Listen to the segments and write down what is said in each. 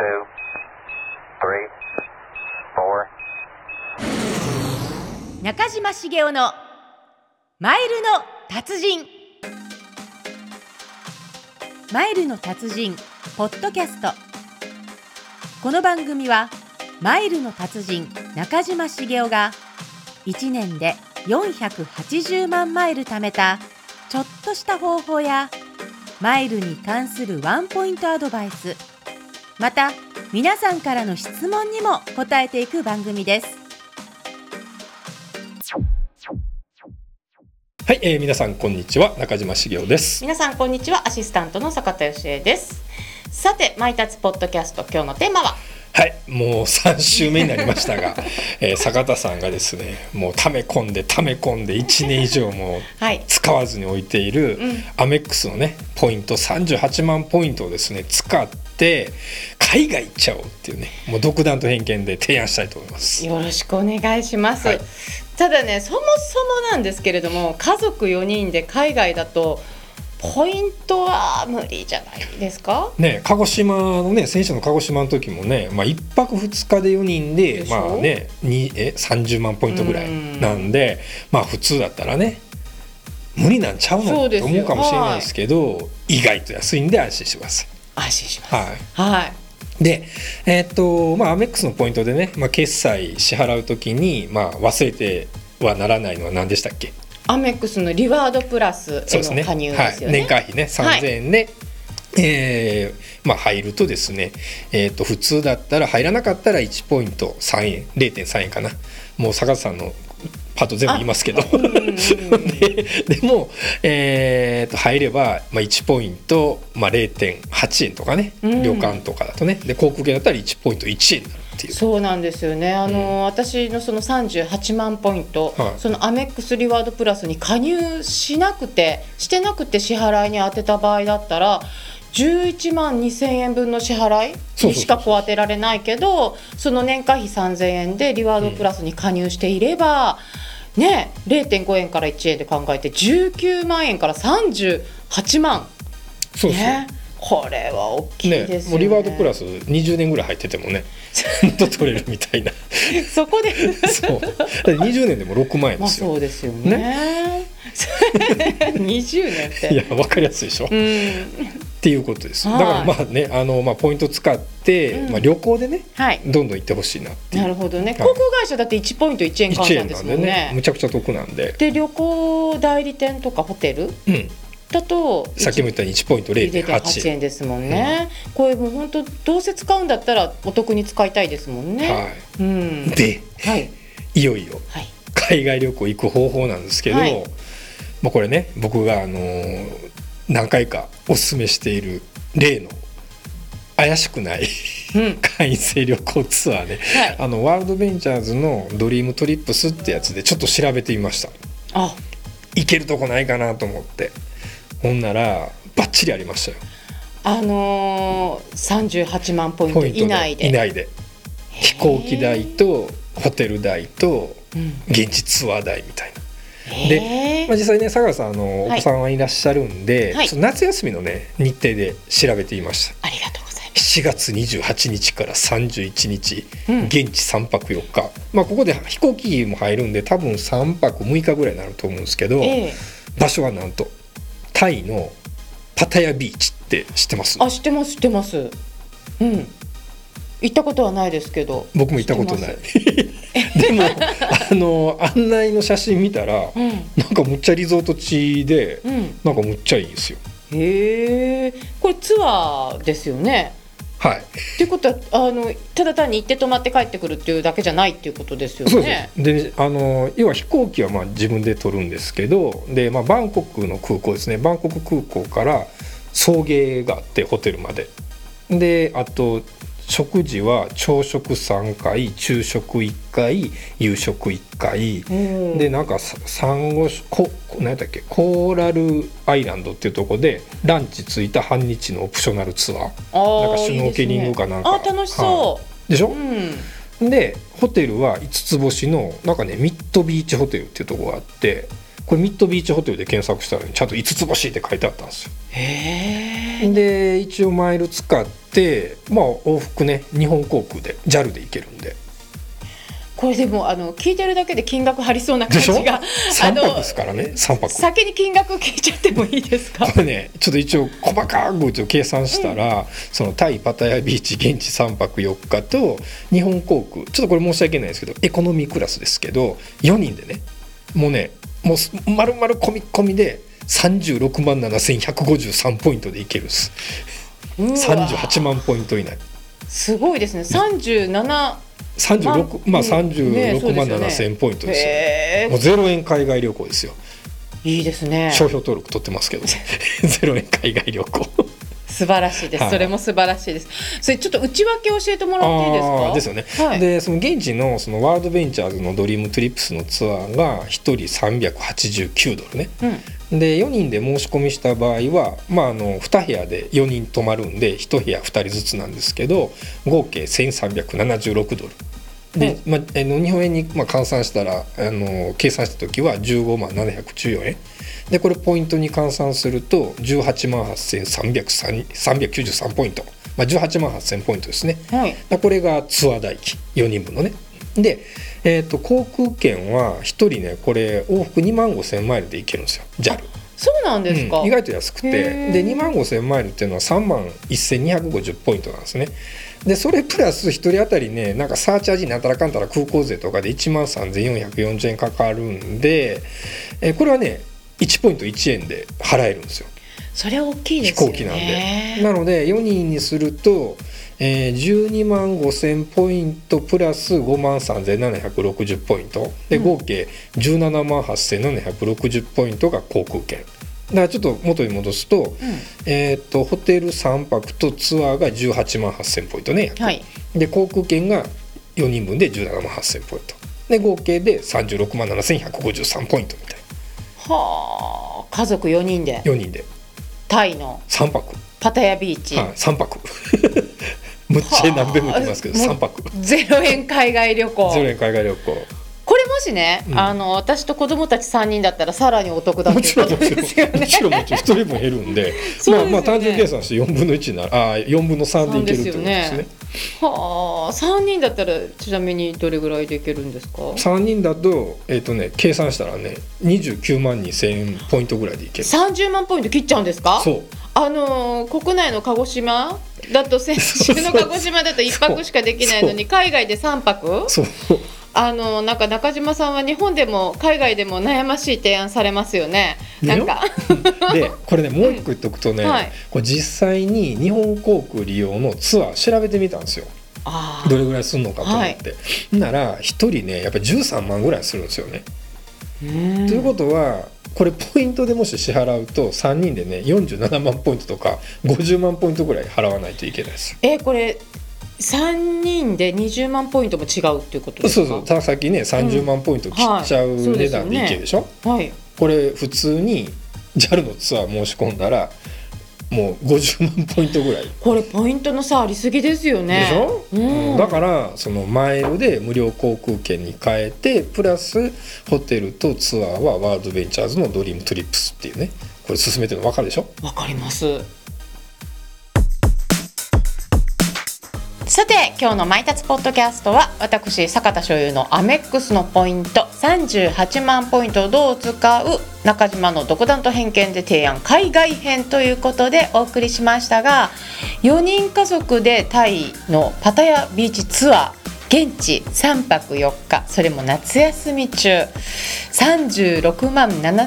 中島茂雄のマイルの達人。マイルの達人ポッドキャスト。この番組はマイルの達人中島茂雄が1年で480万マイル貯めたちょっとした方法やマイルに関するワンポイントアドバイス、また皆さんからの質問にも答えていく番組です。 はい、皆さんこんにちは、中島茂雄です。 皆さんこんにちは、アシスタントの坂田芳恵です。さて、マイタツポッドキャスト、今日のテーマは、 はい、もう3週目になりましたが、坂田さんがですね、もう溜め込んで1年以上も使わずに置いているアメックスのねポイント38万ポイントをですね使って海外行っちゃおうっていうね、もう独断と偏見で提案したいと思います。 よろしくお願いします、はい。ただね、そもそもなんですけれども、家族4人で海外だとポイントは無理じゃないですかね。鹿児島のね、先週の鹿児島の時もね、1泊2日で4人で30万ポイントぐらいなんで、普通だったらね無理なんちゃうのと思うかもしれないですけど、はい、意外と安いんで安心してください。 安心します。 はい、 はい。 で、アメックスのポイントでね、決済支払うときに、忘れてはならないのは何でしたっけ？ アメックスのリワードプラスへの加入ですよね。 年会費ね3000円で、入るとですね、普通だったら入らなかったら1ポイント3円 0.3 円かな。もう坂田さんのパッと全部言いますけどでも、入れば、1ポイント、0.8 円とかね、旅館とかだとね、で航空券だったら1ポイント1円になるっていう。 そうなんですよね。私のその38万ポイント、そのアメックスリワードプラスに加入してなくて支払いに当てた場合だったら11万2000円分の支払いにしか当てられないけど、その年会費3000円でリワードプラスに加入していれば、0.5 円から1円で考えて19万円から38万。 そうそう、 これは大きいですよね。 もうリワードプラス20年ぐらい入っててもねもっと取れるみたいなそこでそう20年でも6万円ですよ。 そうですよね20年っていや分かりやすいでしょ、っていうことです。だからポイント使って、旅行でね、どんどん行ってほしいなっていう。 なるほどね。航空会社だって1ポイント1円換算ですもんね。 むちゃくちゃ得なんで。 で旅行代理店とかホテル、だとさっきも言ったように1ポイント 0.8 円ですもんね、これもう本当どうせ使うんだったらお得に使いたいですもんね。 で、いよいよ海外旅行行く方法なんですけど、これね僕が何回かおすすめしている例の怪しくない会員制旅行ツアーで、ワールドベンチャーズのドリームトリップスってやつでちょっと調べてみました。行けるとこないかなと思って、ほんならバッチリありましたよ。 38万ポイント以内で飛行機代とホテル代と現地ツアー代みたいな。で、実際ね佐賀さんお子さんはいらっしゃるんで、夏休みのね日程で調べてみました。 ありがとうございます。 7月28日から31日、現地3泊4日、ここで飛行機も入るんで多分3泊6日ぐらいになると思うんですけど、場所はなんとタイのパタヤビーチって知ってます？ 知ってます。行ったことはないですけど。 僕も行ったことないでも案内の写真見たら、なんかむっちゃリゾート地で、なんかむっちゃいいんですよ。 これツアーですよね。っていうことはただ単に行って泊まって帰ってくるっていうだけじゃないっていうことですよね。 そうです。で要は飛行機は自分で取るんですけど、で、バンコクの空港ですね。バンコク空港から送迎があってホテルまでで、あと食事は朝食3回昼食1回夕食1回で、なんか何やったっけ、コーラルアイランドっていうところでランチついた半日のオプショナルツアー、なんかシュノーケリングかなんか楽しそう、 でしょ、でホテルは5つ星のなんかねミッドビーチホテルっていうところがあって、 これミッドビーチホテルで検索したら、ね、ちゃんと5つ星って書いてあったんですよ。 へー。 で一応マイル使って、まあ、往復ね日本航空で JAL で行けるんで。 これでも聞いてるだけで金額張りそうな感じが。 3泊ですからね。3泊先に金額聞いちゃってもいいですか？ これねちょっと一応細かく計算したら、そのタイパタヤビーチ現地3泊4日と日本航空、ちょっとこれ申し訳ないですけどエコノミークラスですけど4人でねもう丸々込み込みで36万7153ポイントでいけるんです。38万ポイント以内。 すごいですね。 36万7000ポイントですよ。もう0円海外旅行ですよ。 いいですね。 商標登録取ってますけどね0円海外旅行素晴らしいです、はい、それも素晴らしいです。それちょっと内訳教えてもらっていいですか？ ですよね、 はい、 でその現地のそのワールドベンチャーズのドリームトリップスのツアーが1人389ドルね、で4人で申し込みした場合は、2部屋で4人泊まるんで1部屋2人ずつなんですけど合計1376ドルで、日本円に換算したら計算した時は15万714円で、これポイントに換算すると18万8393ポイント、18万8000ポイントですね、はい、これがツアー代金4人分のね。で、航空券は1人ねこれ往復2万5000マイルで行けるんですよ JAL。 そうなんですか、 意外と安くて、で2万5000マイルっていうのは3万1250ポイントなんですね。でそれプラス1人当たりねなんかサーチャージなんたらかんたら空港税とかで1万3440円かかるんで、これはね1ポイント1円で払えるんですよ。 それは大きいですよね。 飛行機なんで。なので4人にすると、12万5000ポイントプラス5万3760ポイントで合計17万8760ポイントが航空券だから。ちょっと元に戻すと、ホテル3泊とツアーが18万8000ポイントね、はい、で航空券が4人分で17万8000ポイントで合計で36万7153ポイントみたいな。 はあ、家族4人でタイの 3泊パタヤビーチ、 3泊むっちゃ何べんも言ってますけど3泊 0円海外旅行 0円海外旅行。 これもしね、私と子供たち3人だったらさらにお得だっていうことですよね。 もちろん1人分減るんで単純計算して4分の1になる4分の3でいけるってことですね。 はあ、3人だったらちなみにどれぐらいでいけるんですか ？3人だと、計算したらね29万2000ポイントぐらいでいける。 30万ポイント切っちゃうんですか？ そう、 国内の鹿児島だと先週の鹿児島だと1泊しかできないのに海外で3泊。 そうなんか中島さんは日本でも海外でも悩ましい提案されますよね。なんかでこれねもう一個言っとくとね、これ実際に日本航空利用のツアー調べてみたんですよ。どれぐらいするのかと思って、なら1人ねやっぱり13万ぐらいするんですよね。ということはこれポイントでもし支払うと3人でね47万ポイントとか50万ポイントぐらい払わないといけないです。 これ3人で20万ポイントも違うっていうことですか？ そうたださっきね30万ポイント切っちゃう値段でいけるでしょ、これ普通に JAL のツアー申し込んだらもう50万ポイントぐらい。 これポイントの差ありすぎですよね。 でしょ、だからそのマイルで無料航空券に変えてプラスホテルとツアーはワールドベンチャーズのドリームトリップスっていうねこれ進めてるの分かるでしょ？ 分かります。さて今日のマイタツポッドキャストは私坂田所有のアメックスのポイント38万ポイントをどう使う中島の独断と偏見で提案海外編ということでお送りしましたが、4人家族でタイのパタヤビーチツアー現地3泊4日それも夏休み中36万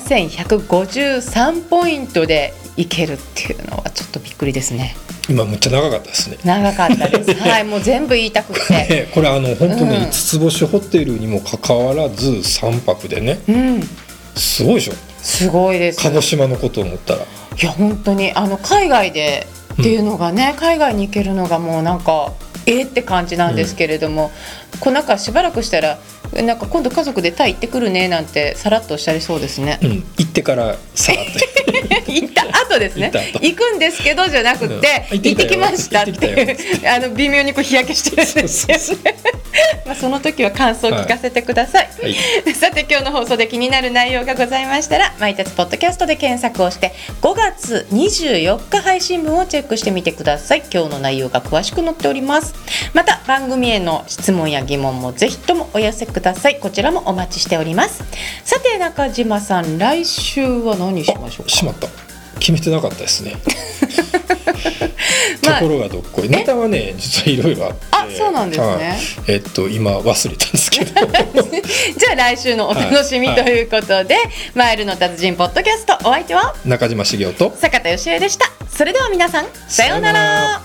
7153ポイントで行けるっていうのはちょっとびっくりですね。 今むっちゃ長かったですね。 長かったですはいもう全部言いたくてこれ本当に5つ星ホテルにもかかわらず3泊でね、すごいでしょ。 すごいです。 鹿児島のことを思ったらいや本当に海外でっていうのがね、海外に行けるのがもうなんかって感じなんですけれども、なんかしばらくしたらなんか今度家族でタイ行ってくるねなんてさらっとおっしゃりそうですね。 行ってからさらっと行った後ですね。行くんですけどじゃなくて、行ってきましたっていう微妙にこう日焼けしてるんですよね。まあその時は感想を聞かせてください。さて今日の放送で気になる内容がございましたら、マイタツポッドキャストで検索をして5月24日配信分をチェックしてみてください。今日の内容が詳しく載っております。また番組への質問や疑問もぜひともお寄せください。こちらもお待ちしております。さて中島さん、来週は何しましょうか。 しまった、決めてなかったですね。ところがどっこい、ネタはね実はいろいろあって、 あ、そうなんですね。 今忘れたんですけどじゃあ来週のお楽しみということで、マイルの達人ポッドキャスト、お相手は中島茂雄と坂田芳恵でした。それでは皆さん、さようなら。